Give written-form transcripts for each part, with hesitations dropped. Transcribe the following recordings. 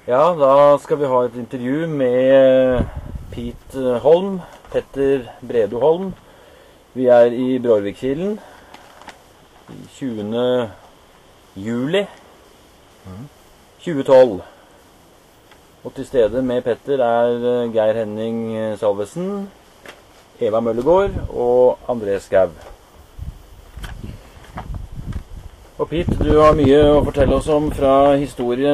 Ja, da skal vi ha et intervju med Pete Holm, Petter Bredo Holm. Vi er i Bråvikkilen i 20. juli 2012. Og til stede med Petter er Geir Henning Salvesen, Eva Møllegård og André Skau. Og Pete, du har mye å fortelle oss om fra historie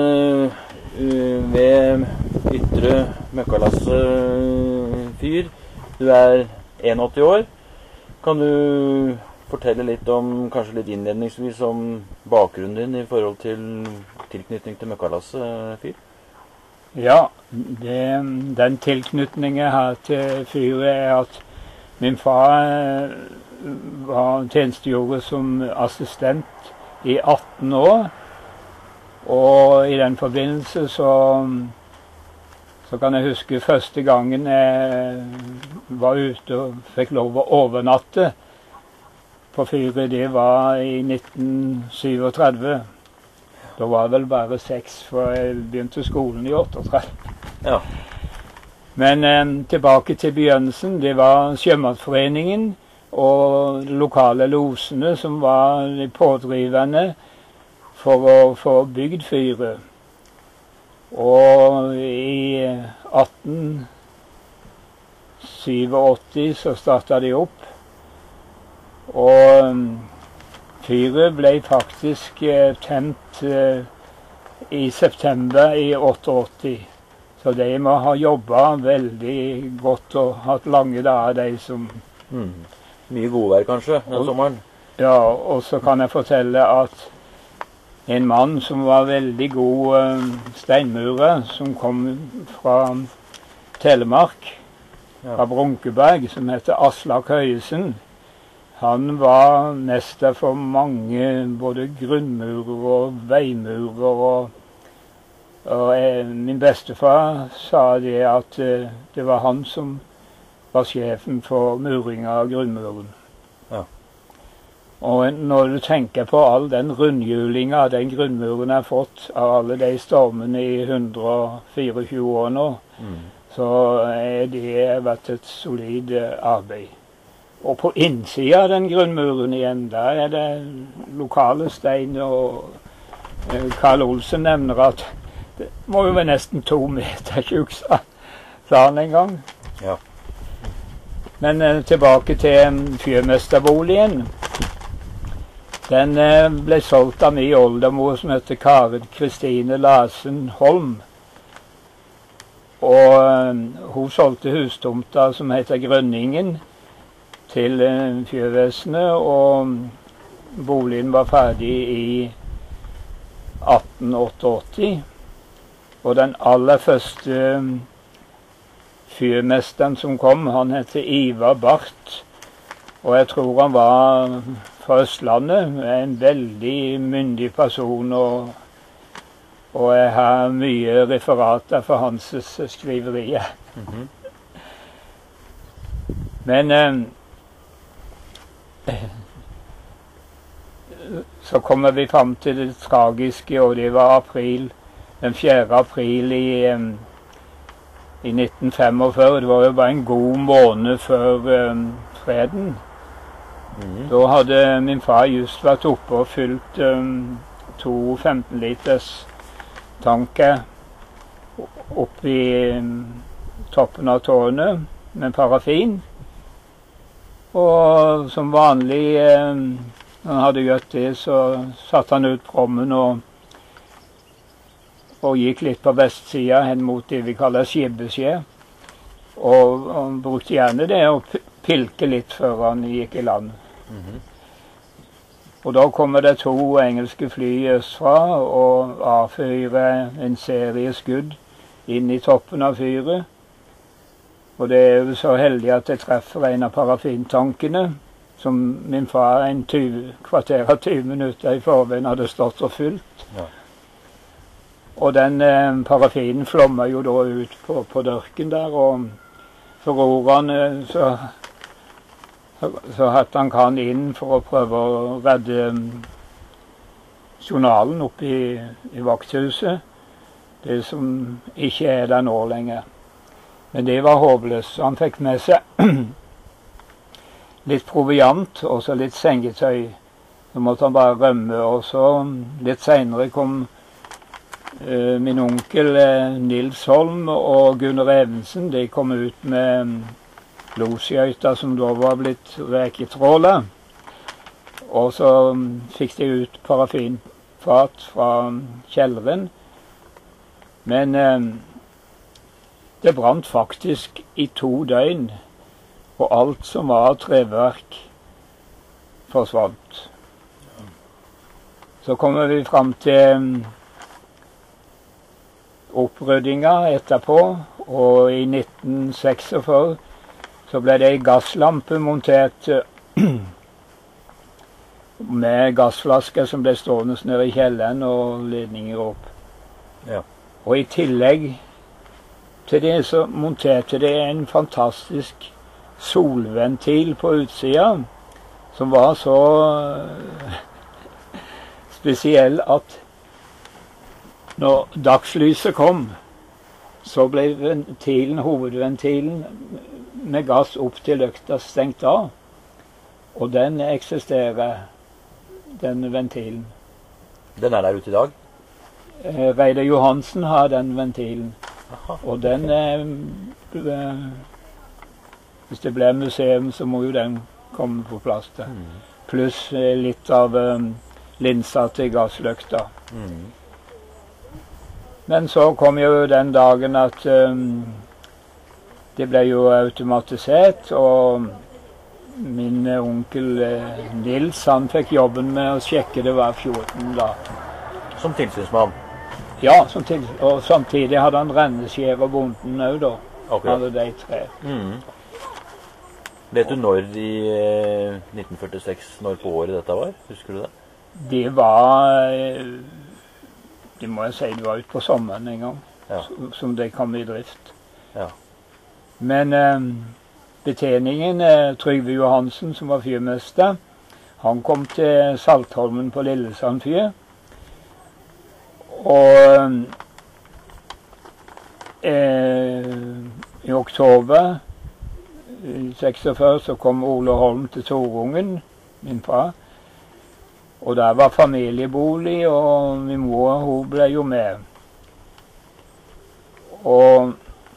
ved Ytre Møkkalasse fyr. Du er 81 år. Kan du fortelle litt om, kanskje litt innledningsvis, om bakgrunnen din i forhold til tilknytning til Møkkalasse fyr? Ja, den tilknytningen jeg har til fyret er at min far var tjenestegjorde som assistent i 18 år, og i den forbindelse så kan jeg huske første gangen jeg var ute og fikk lov å overnatte på fyret. Det var i 1937. Da var jeg vel bare 6, for jeg begynte skolen i 38. Ja. Men tilbake til begynnelsen. Det var Sjømannsforeningen og lokale losene som var pådrivende for å få bygd fyret. Og i 1887 så startet de opp. Og fyret ble faktisk tent i september i 88. Så de må ha jobbet veldig godt og hatt lange dager, de som... Mye godvær kanskje, den sommeren? Ja, og så kan jeg fortelle at en mann som var veldig god steinmurer, som kom fra Telemark, fra Brunkeberg, som heter Aslak Høyesen, han var mester for mange, både grunnmurer og veimurer, og min bestefar sa det at det var han som var sjefen for muring av grunnmuren. Ja. Og når du tenker på all den rundhjulinga den grunnmuren har fått av alle de stormene i 124 år nå, så er det vært et solid arbeid. Og på innsida av den grunnmuren igjen, der er det lokale stein, og Karl Olsen nevner at det må jo være nesten 2 meter tjukk, sa han en gang. Ja. Men tilbake til fyrmesterboligen. Den ble solgt av min oldemor som heter Karen Kristine Larsen Holm. Og hun solgte hustomta som heter Grønningen til fyrvesenet, og boligen var ferdig i 1888. Og den aller første fyrmesteren som kom, han heter Ivar Barth, og jeg tror han var fra Østlandet, en veldig myndig person, og jeg har mye referater for hans skriverier. Men så kommer vi fram til det tragiske, og det var den 4. april i 1945. Det var jo bare en god måned før freden. Da hadde min far just vært oppe og fylt 2 15-liters tanker opp i toppen av tårnet med parafin. Og som vanlig, når han hadde gjort det, så satte han ut prommen og gikk litt på vestsida hen mot det vi kaller Skibbeskje. Og han brukte gjerne det å pilke litt før han gikk i land. Og da kommer det 2 engelske fly østfra og avfyrer en serie skudd inn i toppen av fyret. Og det er jo så heldig at jeg treffer en av parafintankene, som min far en kvarter av 20 minutter i forveien hadde stått og fylt. Ja. Og den parafinen flommer jo da ut på dørken der, og for ordene så hatt han kan inn for å prøve å redde journalen oppe i vakthuset. Det som ikke er der nå lenger. Men det var håpløst. Han fikk med seg litt proviant og så litt sengetøy. Så måtte han bare rømme. Og så litt senere kom min onkel Nils Holm og Gunnar Evensen. De kom ut med losjøyta som da var blitt reketrålet. Og så fikk de ut parafinfat fra kjelleren. Men det brant faktisk i 2 døgn, og alt som var treverk forsvant. Så kommer vi fram til oppryddinga etterpå, og i 1946 så ble det en gasslampe montert med gassflasker som ble stående nede i kjelleren og ledninger opp. Ja. Og i tillegg til det så monterte det en fantastisk solventil på utsida, som var så spesiell at når dagslyset kom, så ble hovedventilen med gass opp til løkta stengt av. Og den eksisterer, den ventilen. Den er der ute i dag? Reidar Johansen har den ventilen. Aha. Og den hvis det blir museum, så må jo den komme på plass der. Pluss litt av linsa til gassløkta. Men så kom jo den dagen at det ble jo automatisert, og min onkel Nils, han fikk jobben med å sjekke det hver 14 da. Som tilsynsmann? Ja, og samtidig hadde han renneskjær og bonden også da. Akkurat. Hadde de 3. Vet du når i 1946, når på året dette var? Husker du det? Det var, det må jeg si, det var ut på sommeren en gang, Ja. som det kom i drift. Ja. Men betjeningen, Trygve Johansen, som var fyrmester, han kom til Saltholmen på Lillesand fyr. Og i oktober i 46 så kom Ole Holm til Torungen, min far. Og der var familiebolig, og min mor, hun ble jo med. Og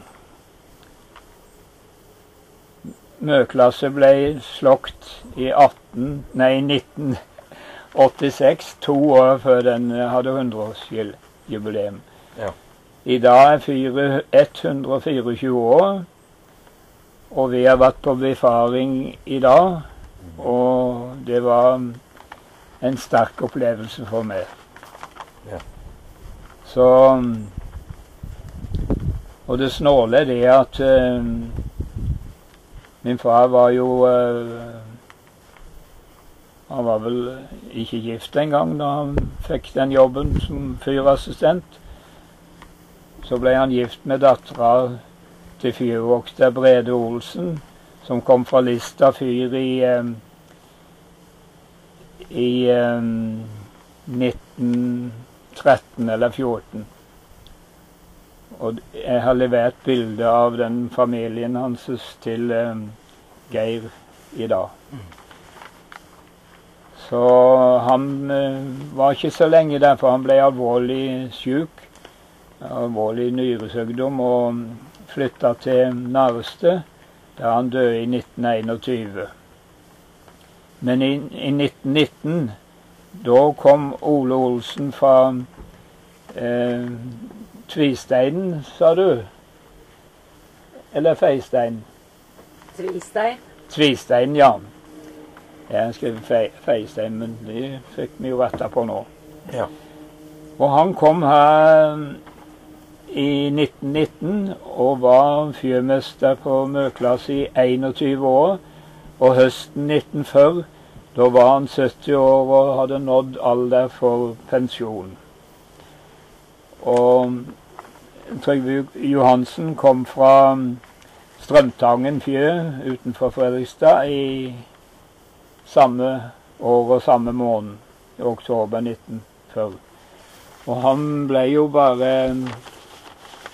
møklasse ble slokt i 1986, 2 år før den hadde 100-årsjubileum. Ja. I dag er fyret 124 år, og vi har vært på befaring i dag, og det var en sterk opplevelse for meg. Ja. Så, og det snåle er det at min far var jo, han var vel ikke gift en gang da han fikk den jobben som fyrassistent. Så ble han gift med dattera til fyrvokter Brede Olsen, som kom fra Lista fyr i 1913 eller 14. Og jeg har levert bilde av den familien hans til Geir i dag. Så han var ikke så lenge der, for han ble alvorlig syk. Alvorlig nyresykdom, og flyttet til Narste, der han døde i 1921. Men i 1919, da kom Ole Olsen fra Tvisteinen, sa du? Eller Feistein? Tvistein. Tvistein, ja. Jeg skrev Feistein, men det fikk vi jo retta på nå. Ja. Og han kom her i 1919 og var fyrmester på Møklas i 21 år. Og høsten 1940, da var han 70 år og hadde nådd alder for pensjon. Og Trygve Johansen kom fra Strømtangen fyr utenfor Fredrikstad i samme år og samme måned, i oktober 1940. Og han ble jo bare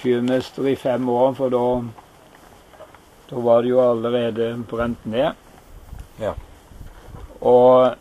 fyrmester i 5 år, for da var det jo allerede brent ned. Ja. Og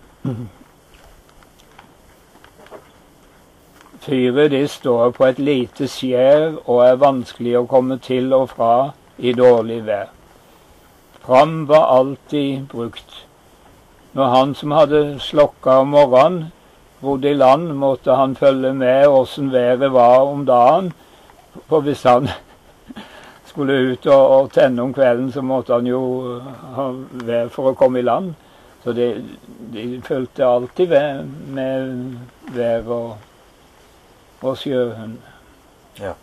fyret de står på et lite skjær og er vanskelig å komme til og fra i dårlig vær. Fram var alltid brukt. Når han som hadde slokka om morgenen, bodde i land, måtte han følge med hvordan været var om dagen. For hvis han skulle ut og tenne om kvelden, så måtte han jo ha vær for å komme i land. Så de fulgte alltid med vær og sjøen. Ja.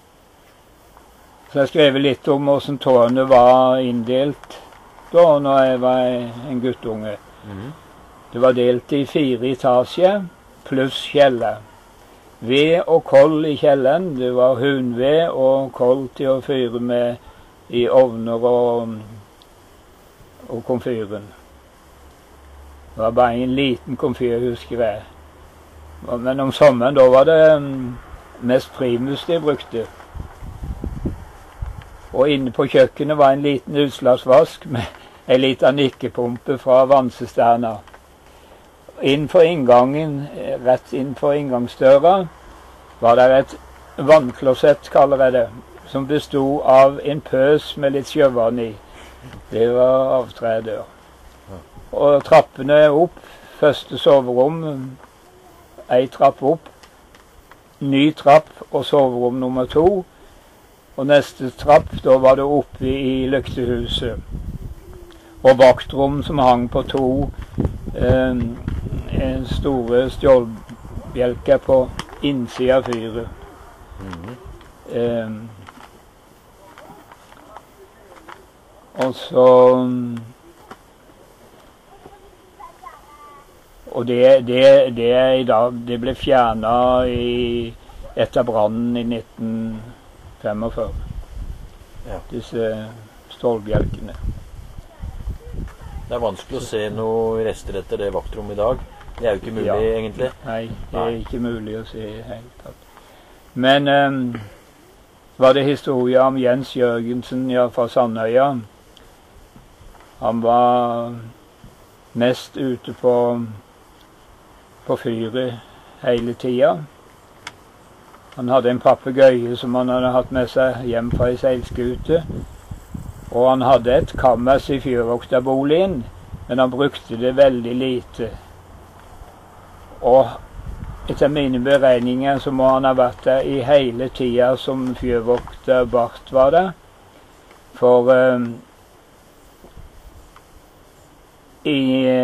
Så jeg skrev litt om hvordan tårnet var inndelt da når jeg var en guttunge. Det var delt i 4 etasjer pluss kjeller. Ved og koll i kjelleren. Det var hunved og koll til å fyre med i ovner og komfyren. Det var bare en liten komfyr, husker jeg. Men om sommeren da var det mest primus de brukte. Og inne på kjøkkenet var en liten utslagsvask med en liten nikkepumpe fra vannsisterna. Innenfor inngangen, rett innenfor inngangsdøra, var det et vannklosett, kaller jeg det, som bestod av en pøs med litt sjøvann i. Det var avtredør. Og trappene opp, første soverom, ei trapp opp, ny trapp og soverom nummer 2. Og neste trapp, da var det oppe i lyktehuset. Og vaktrom som hang på 2 store stjålbjelker på innsida av fyret. Og så Og det ble fjernet etter brannen i 1945. Ja. Disse stålbjelkene. Det er vanskelig å se noe rester etter det vaktrommet i dag. Det er jo ikke mulig, egentlig. Nei, det er ikke mulig å se i hele tatt. Men var det historie om Jens Jørgensen fra Sandøya. Han var mest ute på fyret hele tida. Han hadde en papegøye som han hadde hatt med seg hjem fra ei seilskute. Og han hadde et kammers i fyrvokterboligen, men han brukte det veldig lite. Og etter mine beregninger så må han ha vært der i hele tida som fyrvokter Barth var der. For i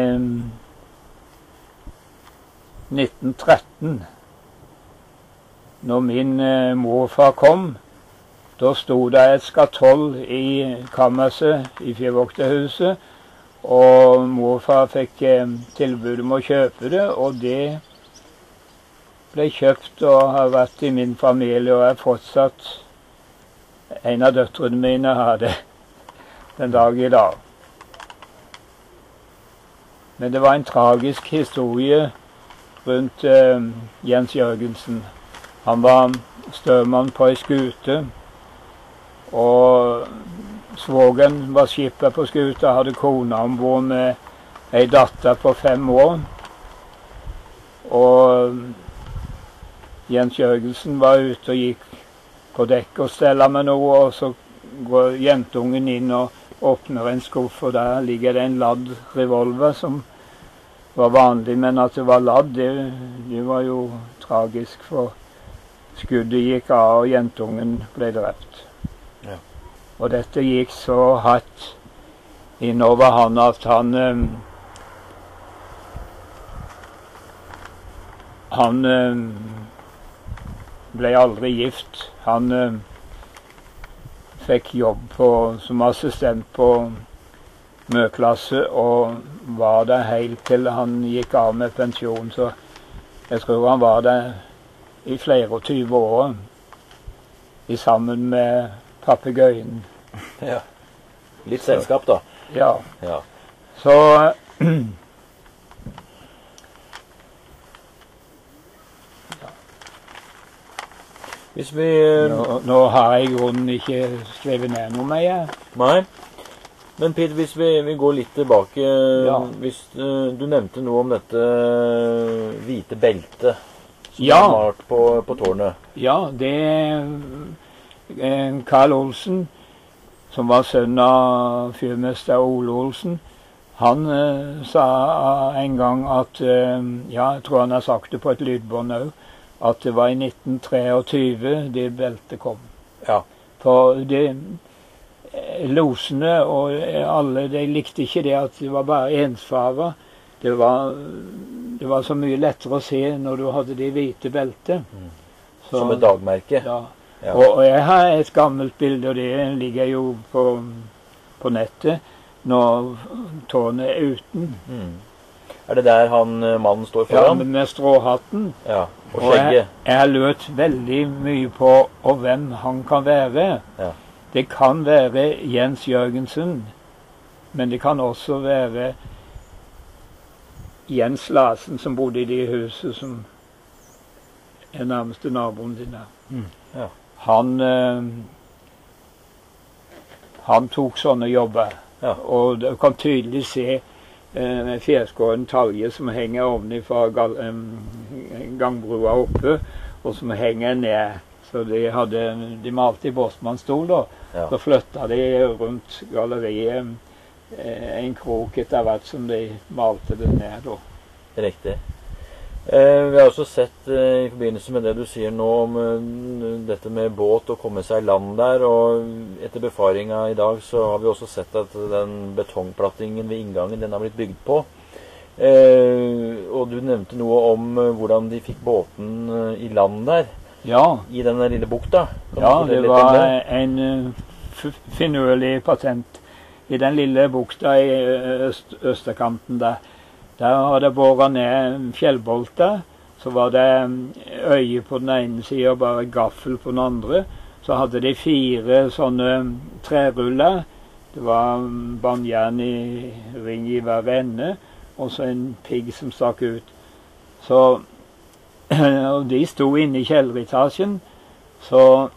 1913, når min morfar kom, da sto det et skatoll i kammerset i fyrvokterhuset, og morfar fikk tilbud om å kjøpe det, og det ble kjøpt og har vært i min familie, og er fortsatt en av døtrene mine har det den dag i dag. Men det var en tragisk historie rundt Jens Jørgensen. Han var støvmann på ei skute, og svogeren var skipper på skuta, hadde kona om bord med ei datter på 5 år. Og Jens Jørgensen var ute og gikk på dekk og stella med noe, og så går jentungen inn og åpner en skuff, og der ligger det en ladd revolver som var vanlig, men at det var ladd, det var jo tragisk, for skuddet gikk av, og jentungen ble drept. Ja. Og dette gikk så hardt innover han at han ble aldri gift. Han fikk jobb som assistent på Møklasse, og var der helt til han gikk av med pensjon. Så jeg tror han var der i flere og 20 år, sammen med papegøyen. Ja. Litt selskap, da. Ja. Ja. Så Hvis vi... Nå har jeg i grunnen ikke skrevet ned noe mer. Nei. Men Peter, hvis vi går litt tilbake, hvis du nevnte noe om dette hvite beltet som er malt på tårnet. Ja, det Karl Olsen, som var sønn av fyrmester Ole Olsen, han sa en gang at, jeg tror han har sagt det på et lydbånd også, at det var i 1923 det beltet kom. Ja. For losene og alle, de likte ikke det at det var bare ensfarver. Det var så mye lettere å se når du hadde det hvite beltet. Som et dagmerke. Ja. Og jeg har et gammelt bilde, og det ligger jo på nettet når tårnet er uten. Er det der mannen står foran? Ja, med stråhatten. Ja, og skjegget. Jeg har lørt veldig mye på hvem han kan være. Ja. Det kan være Jens Jørgensen, men det kan også være Jens Larsen, som bodde i det huset som er nærmeste naboen din der. Ja. Han tok sånne jobber, og du kan tydelig se fjærskåren talje som henger ovenifra gangbrua oppe, og som henger ned. Så de malte i Båsmannsstol da. Så flyttet de rundt galleriet en krok etter hvert som de malte det ned da. Riktig. Vi har også sett i forbindelse med det du sier nå om dette med båt og komme seg i land der, og etter befaringen i dag så har vi også sett at den betongplattingen ved inngangen, den har blitt bygd på. Og du nevnte noe om hvordan de fikk båten i land der. Ja. I denne lille bukta. Ja, det var en finurlig patent. I den lille bukta i østerkanten der. Der var det båret ned fjellbolter. Så var det øye på den ene siden og bare gaffel på den andre. Så hadde de 4 sånne treruller. Det var bandjern i ring i hver ende, og så en pigg som stakk ut. Så og de sto inne i kjelleritasjen, så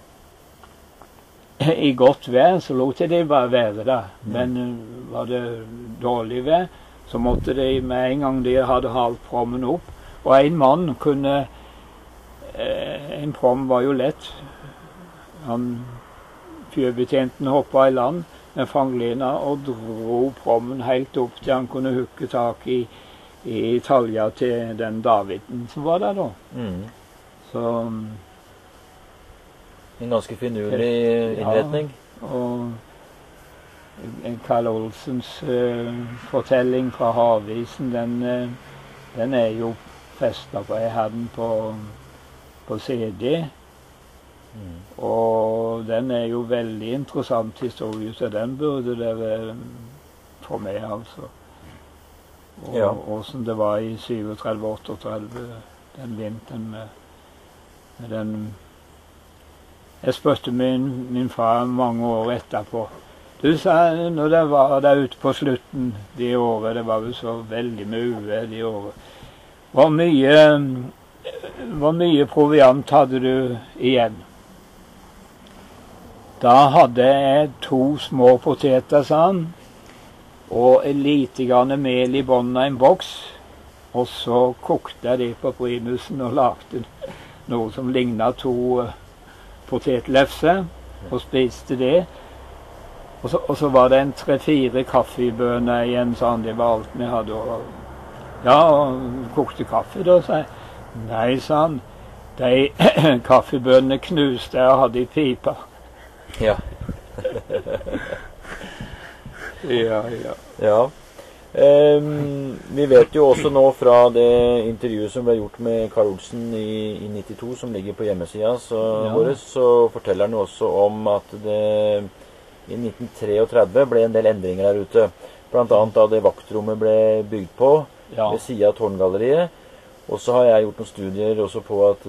i godt vær så lot de bare være der. Men var det dårlig vær, så måtte de med en gang de hadde halt prommen opp. Og en mann kunne, en prom var jo lett. Fyrbetjenten hoppet i land med fanglina og dro prommen helt opp til han kunne hukke tak i talja til den Daviden som var der da. Så en ganske finurlig innretning. Ja, og Karl Olsens fortelling fra Havisen, den er jo festet på. Jeg hadde den på CD. Og den er jo veldig interessant historie, så den burde dere få med, altså. Og hvordan det var i 37-38, den vinteren med den. Jeg spurte min far mange år etterpå. Du sa, når det var der ute på slutten de året, det var jo så veldig mye de året. Hvor mye proviant hadde du igjen? Da hadde jeg 2 små poteter, sa han. Og lite grann mel i bånden av en boks, og så kokte jeg det på primusen og lagde noe som lignet 2 potetlefser, og spiste det. Og så var det en 3-4 kaffebønner igjen, sånn, det var alt vi hadde. Og kokte kaffe da, sa jeg. Nei, sa han, de kaffebønnene knuste jeg og hadde i pipa. Ja. Ja. Vi vet jo også nå fra det intervjuet som ble gjort med Karl Olsen i 92, som ligger på hjemmesiden vår, så forteller han jo også om at det i 1933 ble en del endringer der ute. Blant annet da det vaktrommet ble bygd på ved siden av Tårngalleriet. Og så har jeg gjort noen studier også på at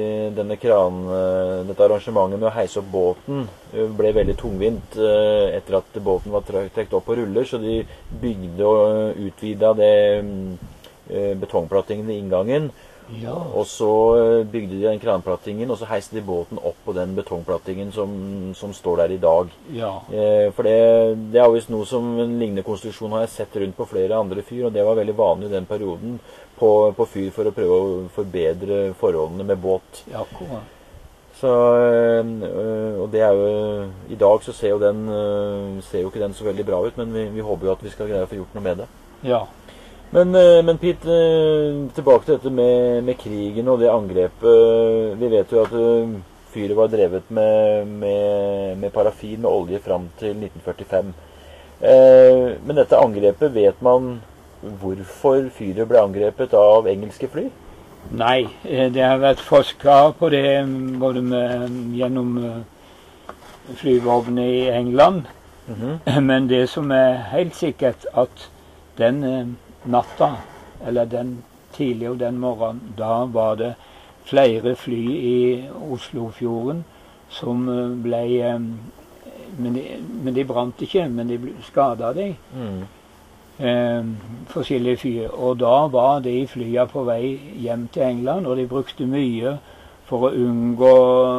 dette arrangementet med å heise opp båten ble veldig tungvint etter at båten var trekt opp på ruller, så de bygde og utvidet det betongplattingen i inngangen. Ja. Og så bygde de den kranplattingen, og så heiste de båten opp på den betongplattingen som står der i dag. Ja. For det er visst noe som en lignende konstruksjon har jeg sett rundt på flere andre fyr, og det var veldig vanlig i den perioden på fyr for å prøve å forbedre forholdene med båt. Ja, akkurat. Så, og det er jo, i dag så ser jo ikke den så veldig bra ut, men vi håper jo at vi skal greie å få gjort noe med det. Ja. Men Pete, tilbake til dette med krigen og det angrepet. Vi vet jo at fyret var drevet med parafin med olje fram til 1945. Men dette angrepet, vet man hvorfor fyret ble angrepet av engelske fly? Nei, det har vært forsket på det både gjennom flyvåpenet i England. Men det som er helt sikkert, at den natta, eller den tidlig den morgenen, da var det flere fly i Oslofjorden som ble men de brant ikke, men de skadet de. Forskjellige fyr. Og da var de flyene på vei hjem til England, og de brukte mye for å unngå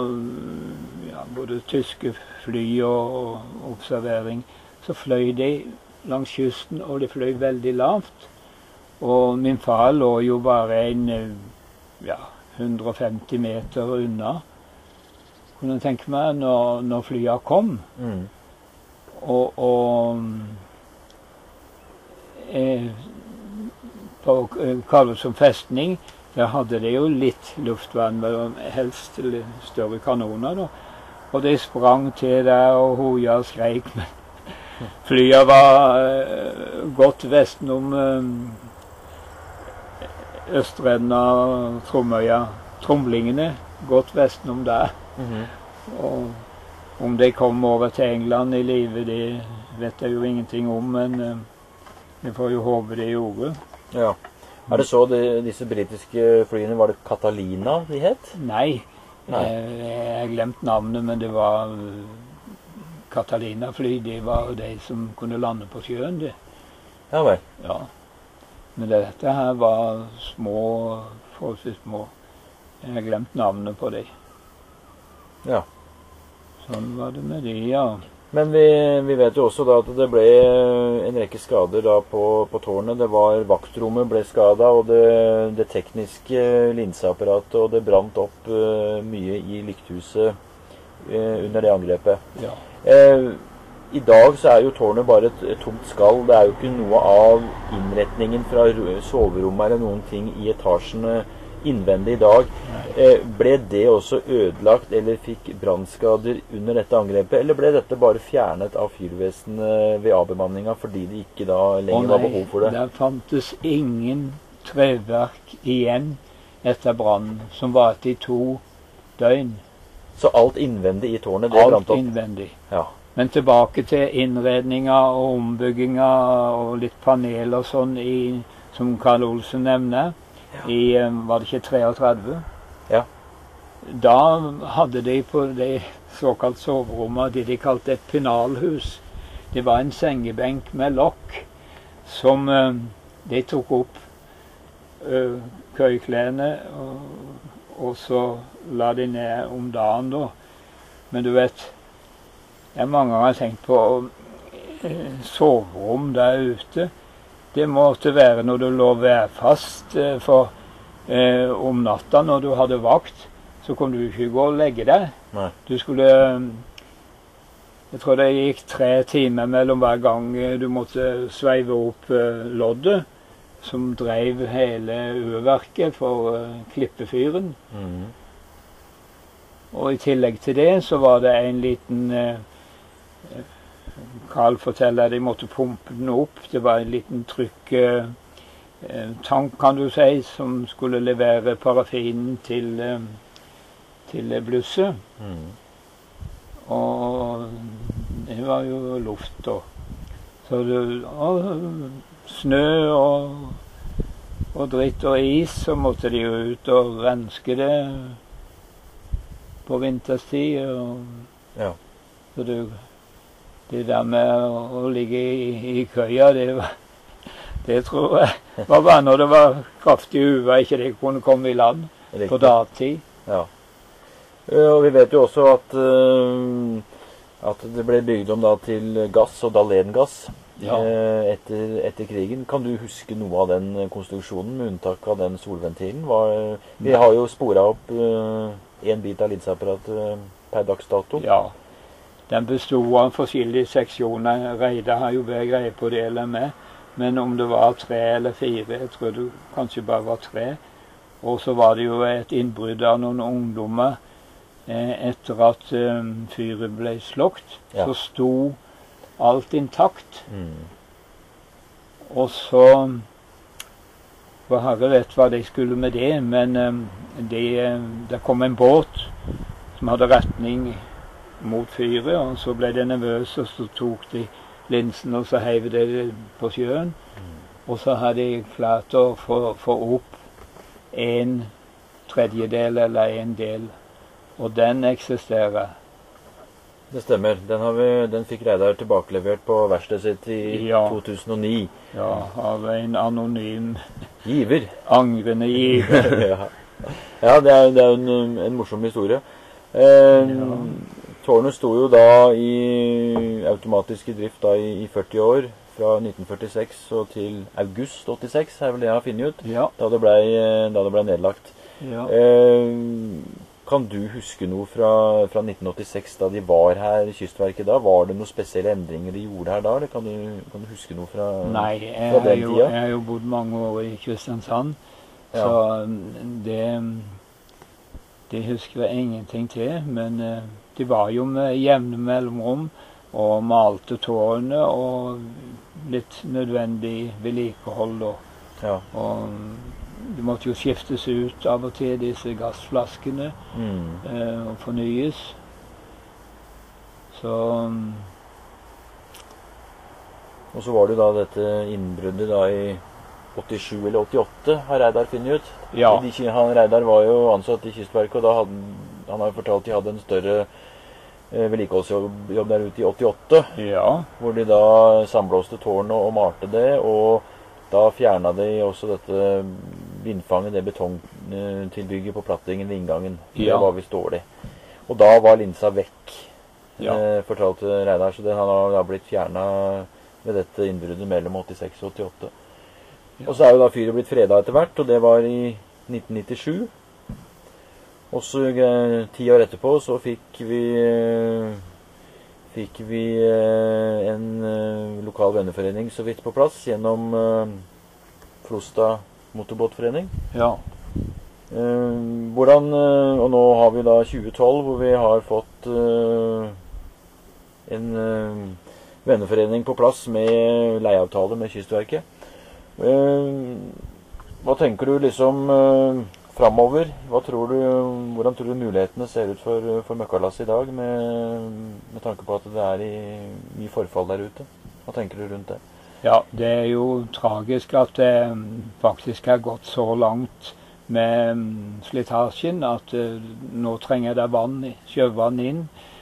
både tyske fly og observering. Så fløy de langs kysten, og de fløy veldig lavt. Og min far lå jo bare 150 meter unna. Kunne jeg tenke meg når flyene kom. På Karlsson festning, der hadde de jo litt luftvern, men helst større kanoner da. Og de sprang til der og hoia og skreik. Flyene var godt vestenom Østrenda, Tromøya, Tromlingene, godt vestenom der. Og om de kom over til England i livet, det vet jeg jo ingenting om, men jeg får jo håpe det gjorde. Ja. Er det så disse britiske flyene, var det Catalina de het? Nei. Jeg har glemt navnet, men det var Catalina-fly. Det var de som kunne lande på sjøen, det. Ja vel. Ja. Men dette her var små, forholdsvis små. Jeg har glemt navnet på dem. Ja. Sånn var det med de, ja. Men vi vet jo også da at det ble en rekke skader da på tårnet. Det var vaktrommet ble skadet, og det tekniske linseapparatet, og det brant opp mye i lykthuset under det angrepet. Ja. I dag så er jo tårnet bare et tomt skall. Det er jo ikke noe av innretningen fra soverommet eller noen ting i etasjene innvendig i dag. Ble det også ødelagt eller fikk brannskader under dette angrepet, eller ble dette bare fjernet av fyrvesenet ved avbemanninga fordi det ikke da lenger var behov for det? Der fantes ingen treverk igjen etter brannen, som varte i 2 døgn. Så alt innvendig i tårnet, det brant opp? Alt innvendig. Ja. Men tilbake til innredninger og ombygginger og litt paneler og sånn, som Karl Olsen nevner, var det ikke 33? Ja. Da hadde de på det såkalt soverommet det de kalte et penalhus. Det var en sengebenk med lokk som de tok opp køyklærne og så la de ned om dagen da. Men du vet, jeg mange ganger har tenkt på soverom der ute. Det måtte være når du lå værfast, for om natta når du hadde vakt, så kunne du ikke gå og legge deg. Nei. Du skulle, jeg tror det gikk 3 timer mellom hver gang du måtte sveive opp loddet, som drev hele urverket for klippefyren. Og i tillegg til det så var det en liten Karl forteller de måtte pumpe den opp. Det var en liten tank, kan du si, som skulle levere parafinen til blusset. Og det var jo luft da. Så snø og dritt og is, så måtte de jo ut og renske det på vinterstid. Ja. Så det der med å ligge i køya, det tror jeg Hva var når det var kraftig uvær, ikke det kunne komme i land på dagtid? Ja. Og vi vet jo også at det ble bygd om da til gass og dalengass etter krigen. Kan du huske noe av den konstruksjonen, med unntak av den solventilen? Vi har jo sporet opp en bit av linseapparatet per dags dato. Ja. Den bestod av forskjellige seksjoner. Reidar har jo bedre greie på det eller med. Men om det var 3 eller 4, jeg tror det kanskje bare var 3. Og så var det jo et innbrudd av noen ungdommer etter at fyret ble slokt. Ja. Så sto alt intakt. Og så Herre vet hva de skulle med det, men det kom en båt som hadde retning mot fyret, og så ble de nervøse, og så tok de linsen, og så heiv de det på sjøen. Og så hadde de klart å få opp 1/3 eller 1 del. Og den eksisterer. Det stemmer. Den fikk Reidar tilbakelevert på verkstedet sitt i 2009. Ja, av en anonym giver. Angrende giver. Ja, det er jo en morsom historie. Tårnet sto jo da i automatisk drift da i 40 år, fra 1946 og til august 86, er vel det jeg har funnet ut, da det ble nedlagt. Ja. Kan du huske noe fra 1986, da de var her, Kystverket da? Var det noen spesielle endringer de gjorde her da, eller kan du huske noe fra den tida? Nei, jeg har jo bodd mange år i Kristiansand, så det husker jeg ingenting til, men de var jo med jevne mellomrom og malte tårnet og litt nødvendig vedlikehold. Og det måtte jo skiftes ut av og til, disse gassflaskene, og fornyes. Så og så var det da dette innbruddet da i 87 eller 88, har Reidar funnet ut. Ja. Reidar var jo ansatt i Kystverket, og da han har fortalt de hadde en større vedlikeholdsjobb der ute i 88, hvor de da samblåste tårnet og malte det, og da fjerna de også dette vindfanget, det betongtilbygget på plattingen ved inngangen. Det var visst dårlig. Og da var linsa vekk, fortalte Reidar, så den har da blitt fjerna ved dette innbruddet mellom 86 og 88. Og så er jo da fyret blitt freda etter hvert, og det var i 1997. Og så 10 år etterpå så fikk vi en lokal venneforening så vidt på plass gjennom Flosta Motorbåtforening. Ja. Og nå har vi da 2012 hvor vi har fått en venneforening på plass med leieavtale med Kystverket. Hva tenker du liksom framover? Hvordan tror du mulighetene ser ut for møkkalass i dag, med tanke på at det er mye forfall der ute? Hva tenker du rundt det? Ja, det er jo tragisk at det faktisk har gått så langt med slitasjen at nå trenger det sjøvann inn.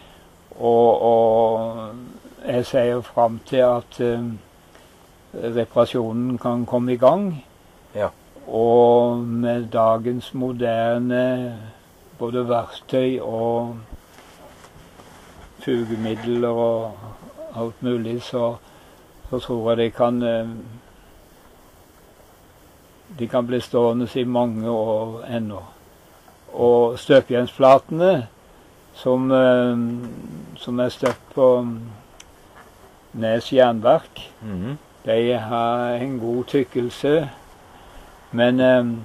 Og jeg ser jo frem til at reparasjonen kan komme i gang. Ja. Og med dagens moderne både verktøy og fugemidler og alt mulig, så tror jeg de kan bli stående i mange år ennå. Og støpjernsplatene som er støpt på Nes jernverk, de har en god tykkelse, men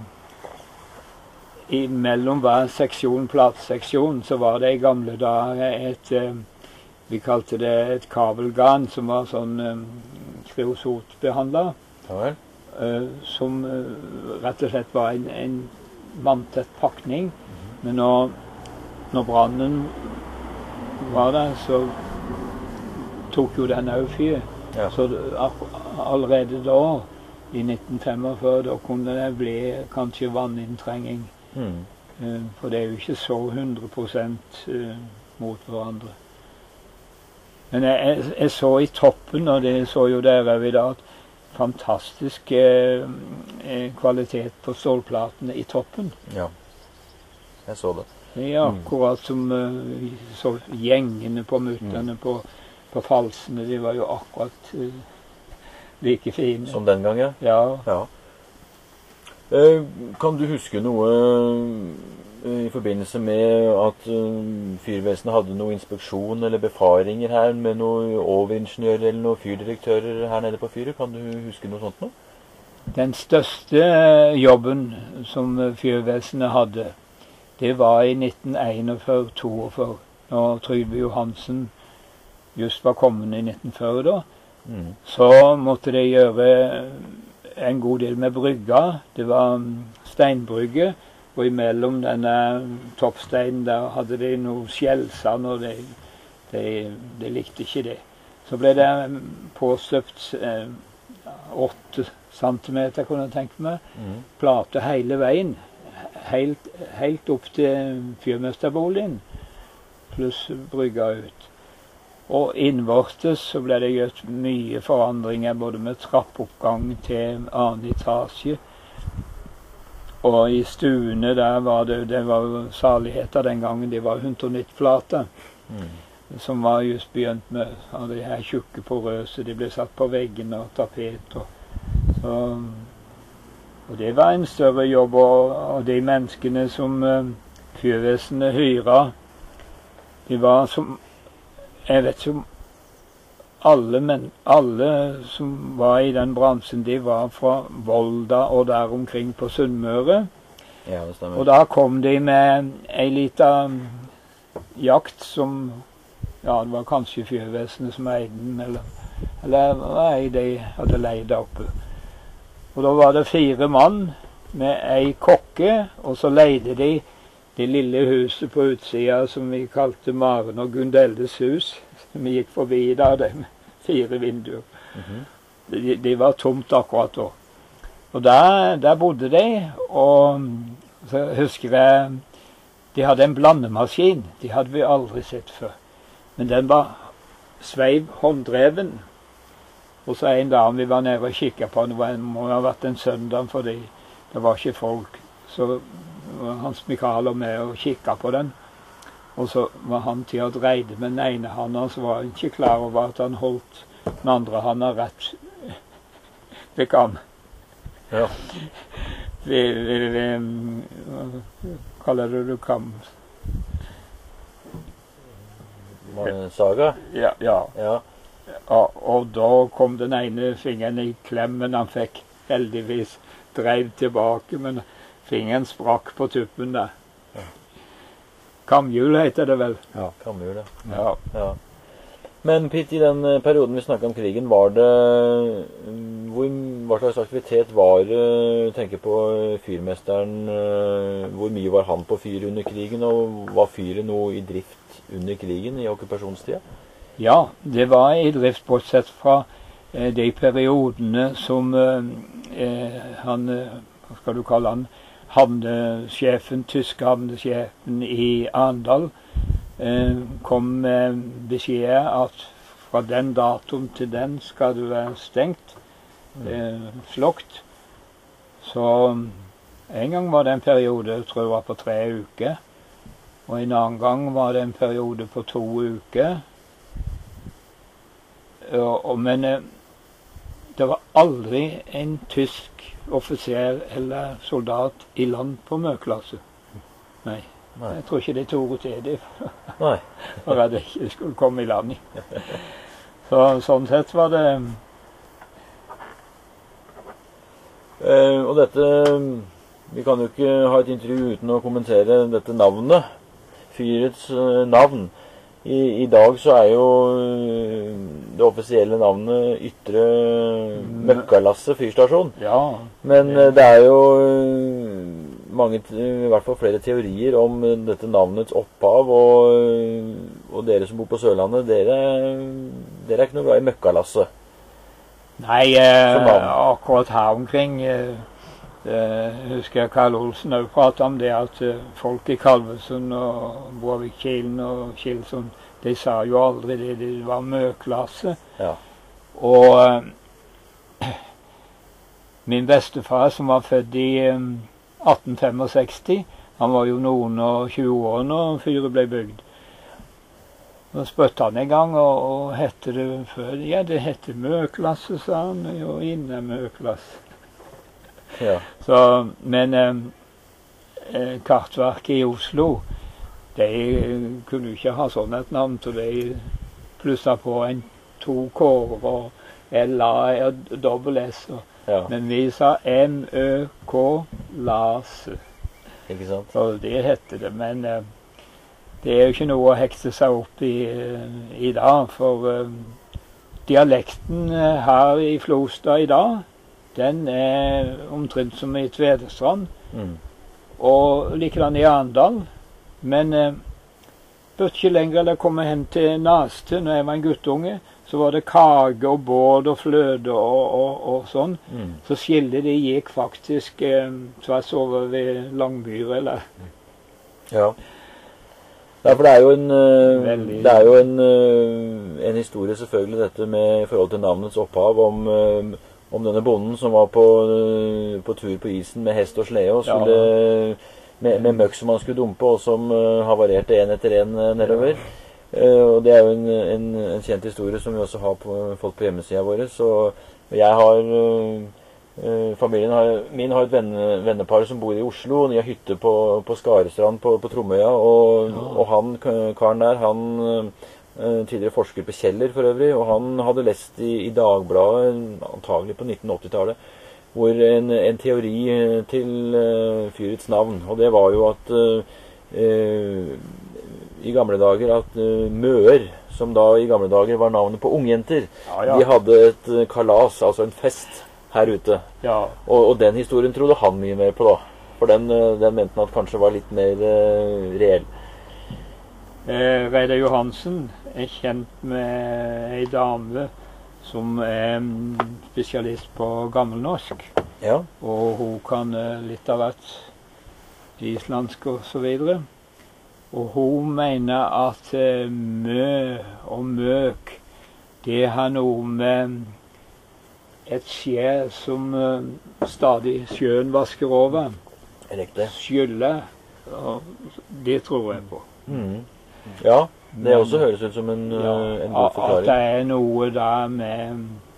mellom hver seksjon, plateseksjon, så var det i gamle dager vi kalte det et kabelgarn som var sånn kreosotbehandlet, som rett og slett var en vanntett pakning. Men når brannen var der, så tok jo den også fyr. Ja. Så allerede da, i 1945, da kunne det bli kanskje vanninntrenging. For det er jo ikke så 100% mot hverandre. Men jeg så i toppen, og det så jo dere i dag, at fantastisk kvalitet på stålplatene i toppen. Ja, jeg så det. Det er akkurat som så gjengene på mutterne på falsene, de var jo akkurat like fine. Som den gang, ja? Ja. Ja. Kan du huske noe i forbindelse med at fyrvesenet hadde noe inspeksjon eller befaringer her med noen overingeniører eller noen fyrdirektører her nede på fyret? Kan du huske noe sånt nå? Den største jobben som fyrvesenet hadde, det var i 1941-42, når Trygve Johansen just var kommet i 1940 da. Så måtte de gjøre en god del med brygga. Det var steinbrygge, og imellom denne toppsteinen der hadde de noe skjellsand, og de likte ikke det. Så ble det påstøpt 8 centimeter, kunne jeg tenke meg, plate hele veien, helt opp til fyrmesterboligen, pluss brygga ut. Og innvortes så ble det gjort mye forandringer, både med trappoppgang til annen etasje. Og i stuene der var det var jo saligheter den gangen, det var 190-plate, som var just begynt med de her tjukke porøse, de ble satt på veggene og tapet. Og det var en større jobb, og de menneskene som fyrvesenet hyra, de var som jeg vet som alle som var i den bransjen, de var fra Volda og der omkring på Sunnmøre. Ja, det stemmer. Og da kom de med en liten jakt som, ja, det var kanskje fyrvesenet som eide den, eller nei, de hadde leid der oppe. Og da var det 4 mann med en kokke, og så leide de det lille huset på utsida som vi kalte Maren og Gundelles hus. Vi gikk forbi der, det med 4 vinduer. Det var tomt akkurat da. Og der bodde de, og så husker jeg, de hadde en blandemaskin. De hadde vi aldri sett før. Men den var sveiv hånddreven. Og så en dag vi var nede og kikket på den, det må ha vært en søndag, fordi det var ikke folk. Så Hans Mikael og meg og kikket på den. Og så var han til å dreide med den ene handa, så var han ikke klar over at han holdt den andre handa rett ved kam. Ja. Hva kaller du kam? Saga? Ja. Ja. Og da kom den ene fingeren i klemmen, han fikk heldigvis dreiv tilbake, men fingeren sprakk på tuppen der. Kamhjul heter det vel? Ja, kamhjul, ja. Ja. Men Pitt, i den perioden vi snakket om krigen, var det, hva slags aktivitet var det, tenker på fyrmesteren, hvor mye var han på fyr under krigen, og var fyret noe i drift under krigen i okkupasjonstida? Ja, det var i drift, bortsett fra de periodene som han, hva skal du kalle han, havnesjefen, tyske havnesjefen i Arendal, kom med beskjed at fra den datoen til den skal du være stengt, slokt. Så en gang var det en periode, jeg tror det var på 3 uker, og en annen gang var det en periode på 2 uker. Men det var aldri en tysk offiser eller soldat i land på Møklasse. Nei. Jeg tror ikke de torde til det. Nei. For at det ikke skulle komme i land. Så sånn sett var det. Og dette, vi kan jo ikke ha et intervju uten å kommentere dette navnet. Fyrets navn. I dag så er jo det offisielle navnet Ytre Møkkalasse fyrstasjon. Ja. Men det er jo mange, i hvert fall flere teorier om dette navnets opphav, og dere som bor på Sørlandet, dere er ikke noe glad i Møkkalasse. Nei, akkurat her omkring husker jeg Karl Olsen også pratet om det, at folk i Kalvesund og Borvikkilen og Kilsund, de sa jo aldri det var Møklasse. Ja. Og min bestefar, som var født i 1865, han var jo noen og 20 år når fyret ble bygd. Da spøtte han en gang, og hette det før? Ja, det hette Møklasse, sa han, og inne Møklasse. Ja. Så, men Kartverket i Oslo, de kunne jo ikke ha sånn et navn, så de plusset på 2 kårer og L-A og dobbel S. Ja. Men vi sa M-Ø-K Lase. Ikke sant? Så det hette det, men det er jo ikke noe å hekse seg opp i dag, for dialekten her i Flostad i dag, den er omtrent som i Tvedestrand, og likedan i Arendal. Men burde ikke lenger eller komme hen til Naste når jeg var en guttunge, så var det kage og båd og fløde og sånn. Så skillet de gikk faktisk tvers over ved Langbyr, eller? Ja. Ja, for det er jo en historie selvfølgelig, dette med i forhold til navnets opphav, om denne bonden som var på tur på isen med hest og slede, og skulle med møkk som han skulle dumpe, og som havarerte en etter en nedover. Og det er jo en kjent historie som vi også har fått på hjemmesiden vår. Så jeg har familien min har et vennepar som bor i Oslo, og de har hytte på Skarestrand på Tromøya, og han, karen der, han tidligere forsker på Kjeller for øvrig, og han hadde lest i Dagbladet, antagelig på 1980-tallet, hvor en teori til fyrets navn, og det var jo at i gamle dager at Møer, som da i gamle dager var navnet på ungjenter, de hadde et kalas, altså en fest her ute. Ja. Og den historien trodde han mye mer på da, for den mente han at kanskje var litt mer reell. Reidar Johansen er kjent med en dame som er spesialist på gammelnorsk. Ja. Og hun kan litt av hvert islandsk og så videre. Og hun mener at mø og møk, det har noe med et skje som stadig sjøen vasker over. Riktig. Skylle, og det tror jeg på. Ja, det også høres ut som en god forklaring. At det er noe der med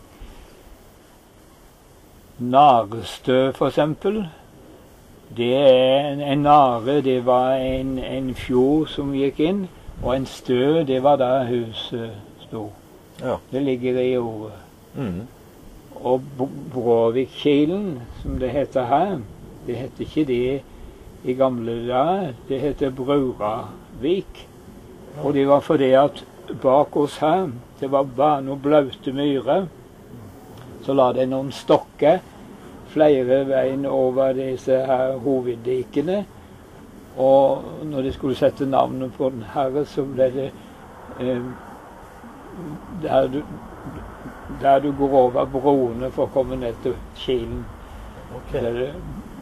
narestø, for eksempel. Det er en nare, det var en fjord som gikk inn, og en stø, det var der huset stod. Ja. Det ligger i ordet. Og Bråvikkilen, som det heter her, det heter ikke det i gamle dager, det heter Bruravik. Og det var fordi at bak oss her, det var bare noen blaute myrer, så la det noen stokker flere veien over disse her hoveddikene, og når de skulle sette navnet på den herre, så ble det der du går over broene for å komme ned til kilen. Okay. Det er det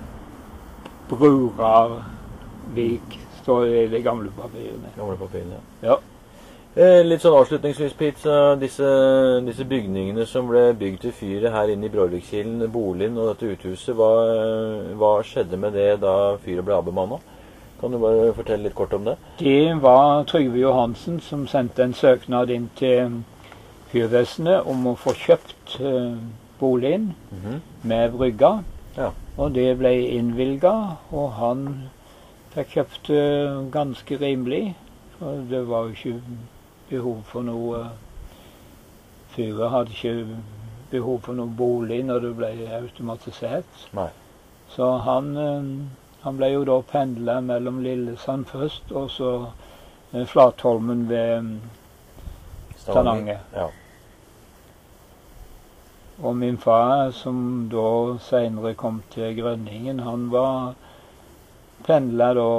Bruravik, står det i de gamle papirene. Gamle papirene, ja. Litt sånn avslutningsvis, Pete, disse bygningene som ble bygd til fyret her inne i Bråvikkilen, boligen og dette uthuset, hva skjedde med det da fyret ble avbemannet? Kan du bare fortelle litt kort om det? Det var Trygve Johansen som sendte en søknad inn til Fyrvesenet om å få kjøpt boligen med brygga. Ja. Og det ble innvilget, og han fikk kjøpt ganske rimelig. Og det var jo ikke behov for noe. Fyret hadde ikke behov for noe bolig når det ble automatisert. Nei. Så han ble jo da pendlet mellom Lillesand først, og så Flatholmen ved Stavanger. Ja. Og min far, som da senere kom til Grønningen, han var pendlet da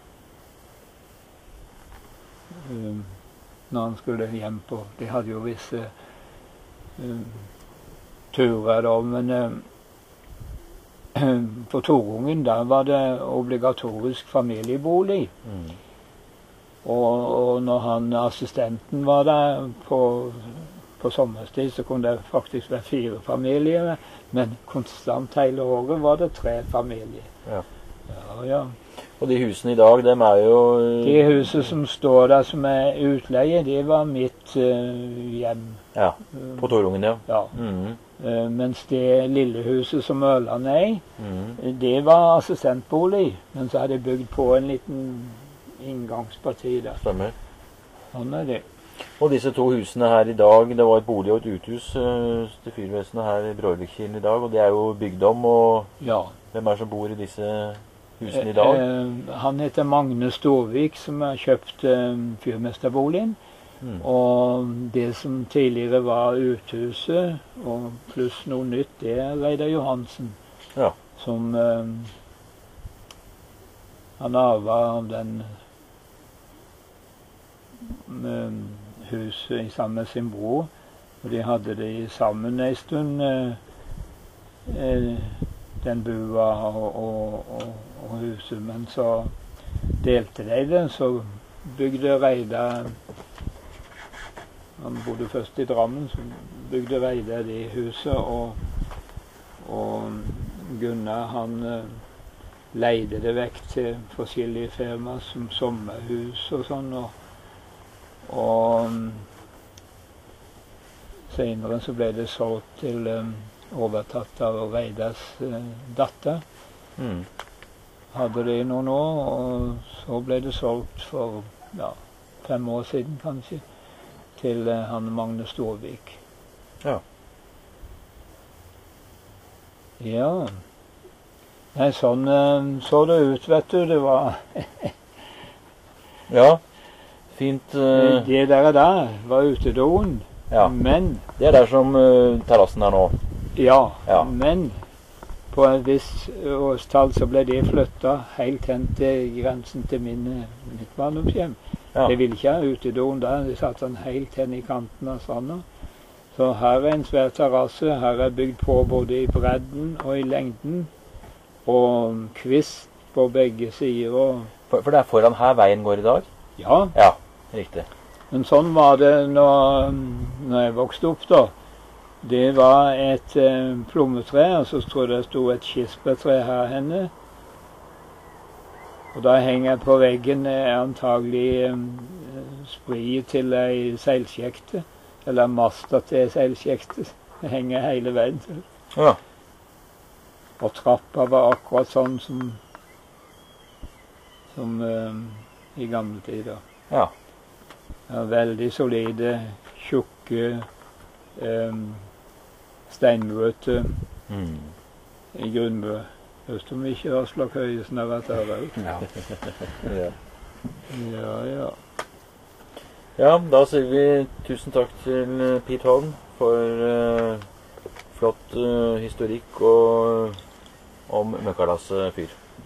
når han skulle hjem på. De hadde jo visse turer da, men på Torungen der var det obligatorisk familiebolig. Og når assistenten var der på på sommerstid så kunne det faktisk være 4 familier, men konstant hele året var det 3 familier. Ja. Ja, ja. Og de husene i dag, dem jo... De husene som står der som utleie, det var mitt hjem. Ja, på Torungen, ja. Ja. Mens det lille huset som Ørland det var assistentbolig, men så hadde jeg bygd på en liten inngangsparti der. Stemmer. Sånn det. Og disse 2 husene her i dag, det var et bolig og et uthus til fyrvesenet her i Bråvikkilen i dag, og det jo bygd om, og ja. Hvem som bor i disse husene i dag? Han heter Magne Storvik, som har kjøpt fyrmesterboligen. Og det som tidligere var uthuset, og pluss noe nytt, det Reidar Johansen. Ja. Som han arvet av den huset sammen med sin bror. Og de hadde det sammen en stund, den bua og huset. Men så delte de det, så bygde Reidar. Han bodde først i Drammen, så bygde Reidar det huset, og Gunnar han leide det vekk til forskjellige firmaer som sommerhus og sånn, og senere så ble det solgt til overtatt av Reidars datter. Hadde det i noen år, og så ble det solgt for 5 år siden kanskje, til han Magne Storvik. Ja. Ja. Nei, sånn så det ut, vet du. Det var Ja, fint. Det der var utedoen. Ja. Men det der som terrassen nå. Ja, ja. Men på et visst årstall så ble det flyttet helt hen til grensen til mitt barndomshjem. Ja. Jeg ville ikke ha utedoen der, det satt han helt hen i kanten av stranda. Så her en svær terrasse, her bygd på både i bredden og i lengden, og kvist på begge sider. For det foran her veien går i dag? Ja. Ja, riktig. Men sånn var det når jeg vokste opp da. Det var et plommetre, og så tror jeg det stod et kirsebærtre her henne. Og da henger på veggen antagelig spriet til ei seilskjekte, eller masta til ei seilskjekte. Det henger hele veien til. Ja. Og trappa var akkurat sånn som i gamle tider. Ja. Ja, veldig solide, tjukke steinmøte i grunnmø. Først om vi ikke har slått høye snarere. Ja. Ja. Ja, da sier vi tusen takk til Piet Holm for flott historikk om Møkkalas fyr.